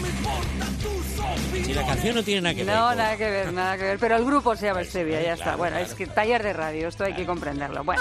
Si la canción no tiene nada que ver. No, nada que ver, nada que ver. Pero el grupo se llama Stevia, ya está. Bueno, claro. es que taller de radio, esto hay que comprenderlo. Bueno.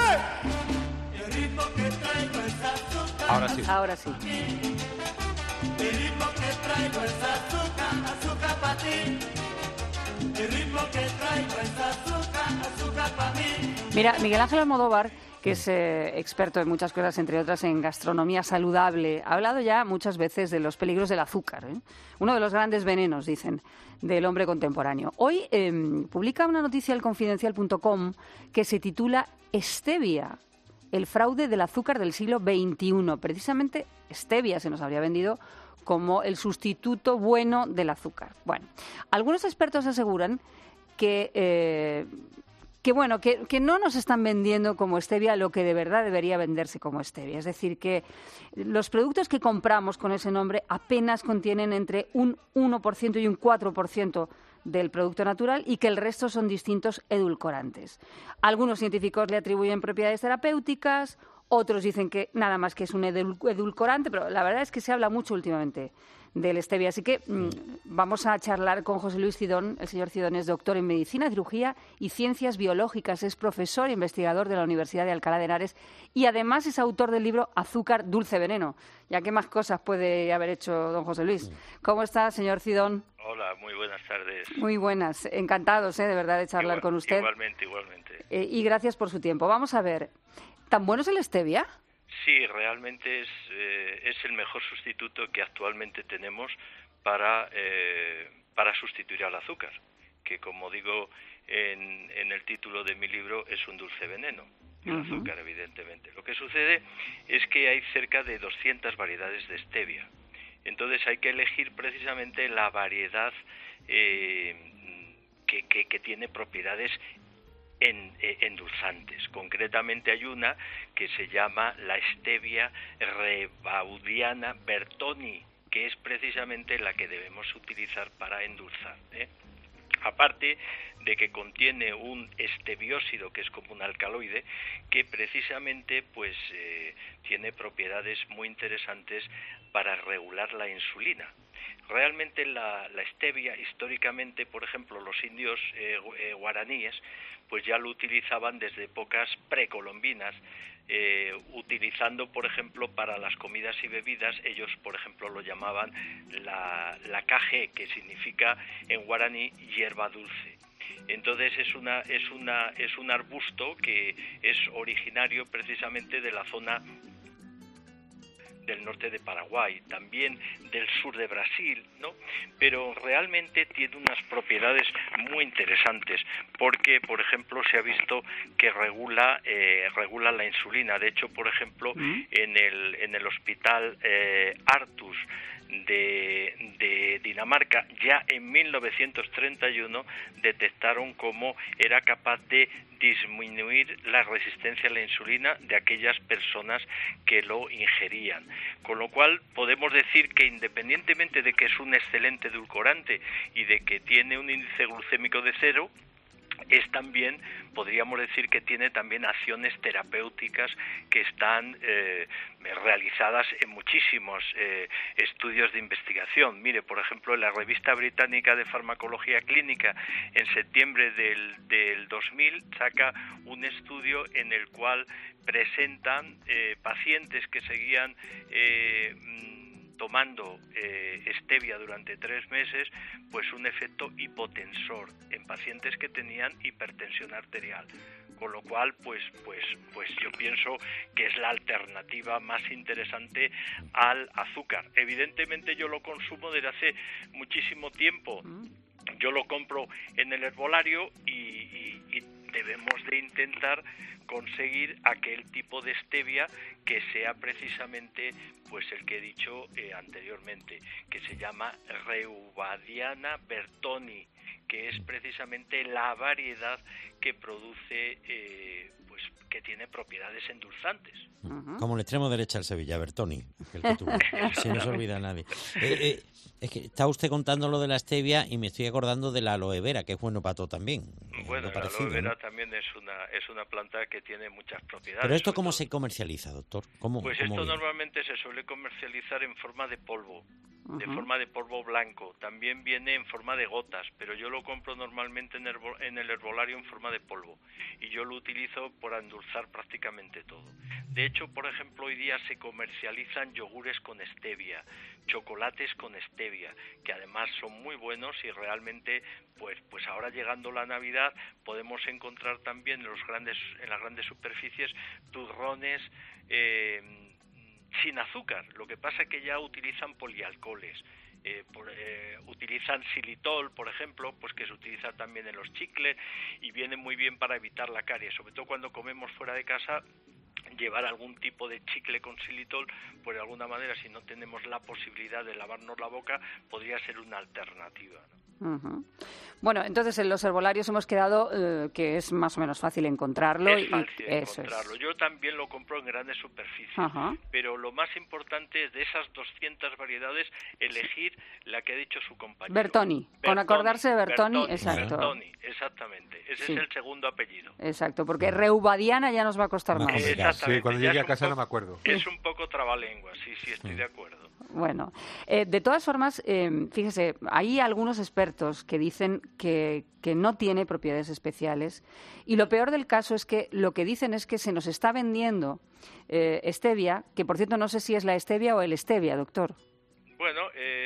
Ahora sí. Ahora sí. El ritmo que traigo es azúcar para ti. El ritmo que traigo es azúcar para mí. Mira, Miguel Ángel Almodóvar, que es experto en muchas cosas, entre otras en gastronomía saludable, ha hablado ya muchas veces de los peligros del azúcar, ¿eh? Uno de los grandes venenos, dicen, del hombre contemporáneo. Hoy publica una noticia el Confidencial.com que se titula Stevia, el fraude del azúcar del siglo XXI. Precisamente Stevia se nos habría vendido como el sustituto bueno del azúcar. Bueno, algunos expertos aseguran que no nos están vendiendo como Stevia lo que de verdad debería venderse como Stevia. Es decir, que los productos que compramos con ese nombre apenas contienen entre un 1% y un 4% del producto natural y que el resto son distintos edulcorantes. Algunos científicos le atribuyen propiedades terapéuticas, otros dicen que nada más que es un edulcorante, pero la verdad es que se habla mucho últimamente del stevia. Así que vamos a charlar con José Luis Cidón. El señor Cidón es doctor en Medicina, Cirugía y Ciencias Biológicas. Es profesor e investigador de la Universidad de Alcalá de Henares y además es autor del libro Azúcar, Dulce Veneno. ¿Ya qué más cosas puede haber hecho don José Luis? ¿Cómo está, señor Cidón? Hola, muy buenas tardes. Muy buenas. Encantados, de verdad, de charlar con usted. Igualmente. Y gracias por su tiempo. Vamos a ver, ¿tan bueno es el stevia? Sí, realmente es el mejor sustituto que actualmente tenemos para sustituir al azúcar, que como digo en el título de mi libro es un dulce veneno, el azúcar evidentemente. Lo que sucede es que hay cerca de 200 variedades de stevia, entonces hay que elegir precisamente la variedad que tiene propiedades endulzantes. Concretamente hay una que se llama la stevia rebaudiana bertoni, que es precisamente la que debemos utilizar para endulzar, ¿eh? Aparte de que contiene un esteviósido, que es como un alcaloide, que precisamente tiene propiedades muy interesantes para regular la insulina. Realmente la stevia, históricamente, por ejemplo, los indios guaraníes, pues ya lo utilizaban desde épocas precolombinas, utilizando, por ejemplo, para las comidas y bebidas, ellos, por ejemplo, lo llamaban la KG, que significa en guaraní hierba dulce. Entonces es un arbusto que es originario precisamente de la zona del norte de Paraguay, también del sur de Brasil, ¿no? Pero realmente tiene unas propiedades muy interesantes, porque, por ejemplo, se ha visto que regula la insulina. De hecho, por ejemplo, en el hospital Artus de Dinamarca, ya en 1931 detectaron cómo era capaz de disminuir la resistencia a la insulina de aquellas personas que lo ingerían. Con lo cual podemos decir que independientemente de que es un excelente edulcorante y de que tiene un índice glucémico de 0, es también, podríamos decir que tiene también acciones terapéuticas que están realizadas en muchísimos estudios de investigación. Mire, por ejemplo, en la revista británica de farmacología clínica, en septiembre del 2000, saca un estudio en el cual presentan pacientes que seguían tomando stevia durante 3 meses, pues un efecto hipotensor en pacientes que tenían hipertensión arterial. Con lo cual, pues yo pienso que es la alternativa más interesante al azúcar. Evidentemente yo lo consumo desde hace muchísimo tiempo. Yo lo compro en el herbolario y debemos de intentar conseguir aquel tipo de stevia que sea precisamente pues el que he dicho anteriormente, que se llama Rebaudiana bertoni, que es precisamente la variedad que produce que tiene propiedades endulzantes. Como el extremo derecha del Sevilla, Bertoni, el que tuvo. Si no se olvida nadie. Es que está usted contando lo de la stevia y me estoy acordando de la aloe vera, que es bueno para todo también. Bueno, la aloe vera también es una planta que tiene muchas propiedades. ¿Pero esto cómo se comercializa, doctor? Pues esto normalmente se suele comercializar en forma de polvo, de forma de polvo blanco. También viene en forma de gotas, pero yo lo compro normalmente en el herbolario en forma de polvo. Y yo lo utilizo para endulzar prácticamente todo. De hecho, por ejemplo, hoy día se comercializan yogures con stevia, chocolates con stevia, que además son muy buenos y realmente, pues ahora llegando la Navidad, podemos encontrar también en las grandes superficies turrones sin azúcar. Lo que pasa es que ya utilizan polialcoholes. Utilizan xilitol, por ejemplo, pues que se utiliza también en los chicles y viene muy bien para evitar la caries, sobre todo cuando comemos fuera de casa. Llevar algún tipo de chicle con xilitol, pues de alguna manera, si no tenemos la posibilidad de lavarnos la boca, podría ser una alternativa, ¿no? Bueno, entonces en los herbolarios hemos quedado que es más o menos fácil encontrarlo. Es fácil encontrarlo. Yo también lo compro en grandes superficies, pero lo más importante es de esas 200 variedades elegir la que ha dicho su compañero. Bertoni, con acordarse de Bertoni, exacto. Bertoni, exactamente. Ese es el segundo apellido. Exacto, porque reubadiana ya nos va a costar más. Sí, cuando llegue a casa no me acuerdo. Es un poco trabalenguas, sí, estoy de acuerdo. Bueno, de todas formas, fíjese, hay algunos expertos que dicen que no tiene propiedades especiales y lo peor del caso es que lo que dicen es que se nos está vendiendo stevia, que por cierto no sé si es la stevia o el stevia, doctor. Bueno,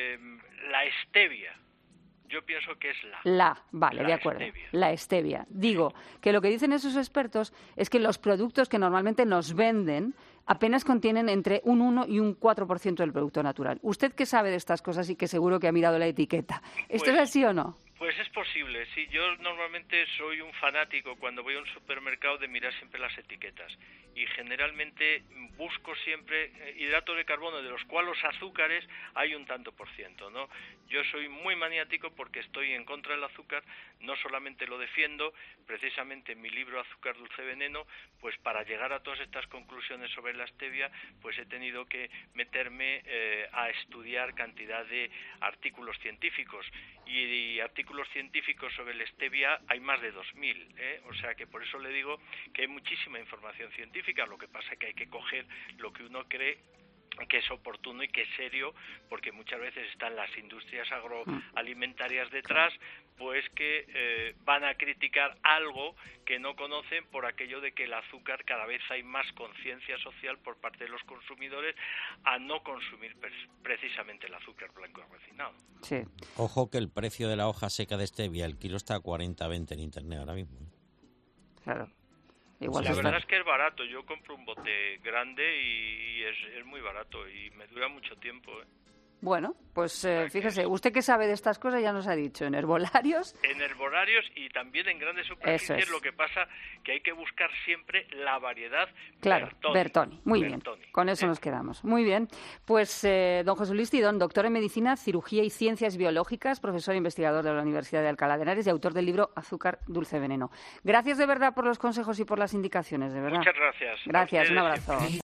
la stevia. Yo pienso que es vale, de acuerdo. Stevia. La stevia. Digo que lo que dicen esos expertos es que los productos que normalmente nos venden apenas contienen entre un 1 y un 4% del producto natural. ¿Usted qué sabe de estas cosas y que seguro que ha mirado la etiqueta? ¿Esto es así o no? Pues es posible, sí. Yo normalmente soy un fanático cuando voy a un supermercado de mirar siempre las etiquetas y generalmente busco siempre hidratos de carbono de los cuales los azúcares hay un tanto por ciento, ¿no? Yo soy muy maniático porque estoy en contra del azúcar, no solamente lo defiendo, precisamente en mi libro Azúcar, Dulce, Veneno, pues para llegar a todas estas conclusiones sobre la stevia, pues he tenido que meterme a estudiar cantidad de artículos científicos y artículos científicos sobre la stevia hay más de 2000, o sea que por eso le digo que hay muchísima información científica, lo que pasa es que hay que coger lo que uno cree que es oportuno y que es serio, porque muchas veces están las industrias agroalimentarias detrás, pues que van a criticar algo que no conocen por aquello de que el azúcar, cada vez hay más conciencia social por parte de los consumidores a no consumir precisamente el azúcar blanco refinado. Sí. Ojo que el precio de la hoja seca de stevia, el kilo está a 40-20 en internet ahora mismo. Claro. Igual la verdad es que es barato. Yo compro un bote grande y es muy barato y me dura mucho tiempo. Bueno, pues fíjese, usted que sabe de estas cosas ya nos ha dicho, en herbolarios. En herbolarios y también en grandes superficies, lo que pasa que hay que buscar siempre la variedad. Claro, Bertoni. Muy bien, con eso nos quedamos. Muy bien, pues don José Luis Tidón, doctor en Medicina, Cirugía y Ciencias Biológicas, profesor e investigador de la Universidad de Alcalá de Henares y autor del libro Azúcar, Dulce, Veneno. Gracias de verdad por los consejos y por las indicaciones, de verdad. Muchas gracias. Gracias, un abrazo.